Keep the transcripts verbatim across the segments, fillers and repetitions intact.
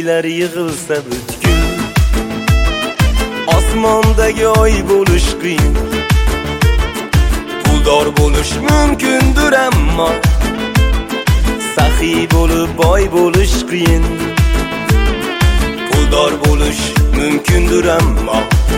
kuylar yig'ilsa butkul, osmondagi oy bo'lish qiyin. Puldor bo'lish mumkindir ammo saxiy bo'lib boy bo'lish qiyin. Puldor bo'lish mumkindir ammo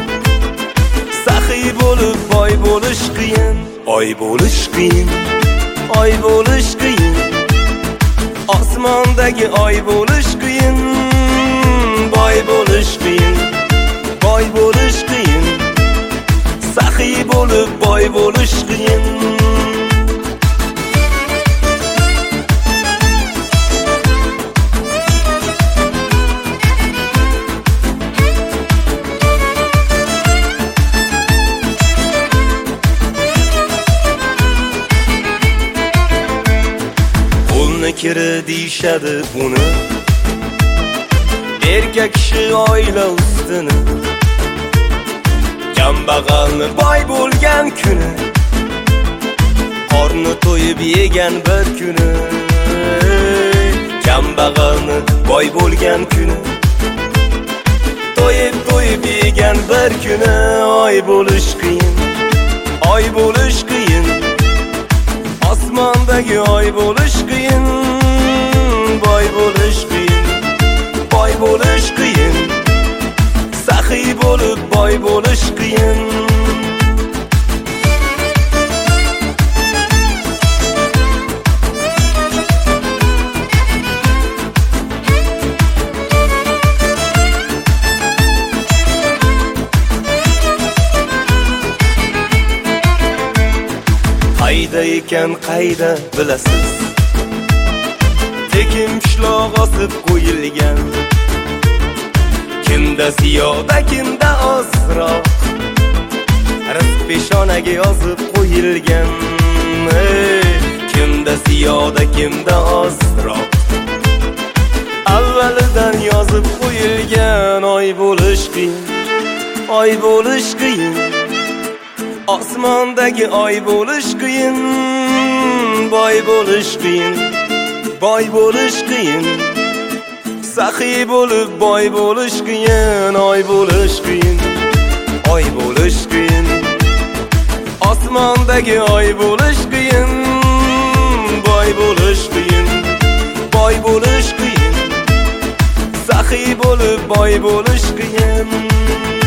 saxiy bo'lib boy bo'lish qiyin. Oy bo'lish qiyin, oy bo'lish qiyin, osmondagi oy bo'lish qiyin. Boy bo'lish qiyin, boy bo'lish qiyin, saxiy bo'lib boy bo'lish qiyin. Kiri deyishadi buni, erkak kishi oila ustini. Kambag'alni boy bo'lgan kuni, qorni to'yib yegan bir kuni. Kambag'alni boy bo'lgan kuni, to'yib to'yib yegan bir kuni. Oy bo'lish qiyin, oy bo'lish qiyin, osmondagi oy bo'lish qiyin. Boy bo'lish qiyin, boy bo'lish qiyin, saxiy bo'lib boy bo'lish qiyin. Qayda ekan qayda bilasiz, tekin pishloq osib qo'yilgan. Kimda ziyoda, kimda ozroq, rizq peshonaga yozib qo'yilgan. Hey, kimda ziyoda, kimda ozroq, avvalidan yozib qo'yilgan. Oy bo'lish qiyin, oy bo'lish qiyin, osmondagi oy bo'lish qiyin. Boy bo'lish qiyin, boy bo'lish qiyin, saxiy bo'lib boy bo'lish qiyin. Oy bo'lish qiyin, oy bo'lish qiyin, osmondagi oy bo'lish qiyin. Boy bo'lish qiyin, boy bo'lish qiyin, saxiy bo'lib boy bo'lish qiyin.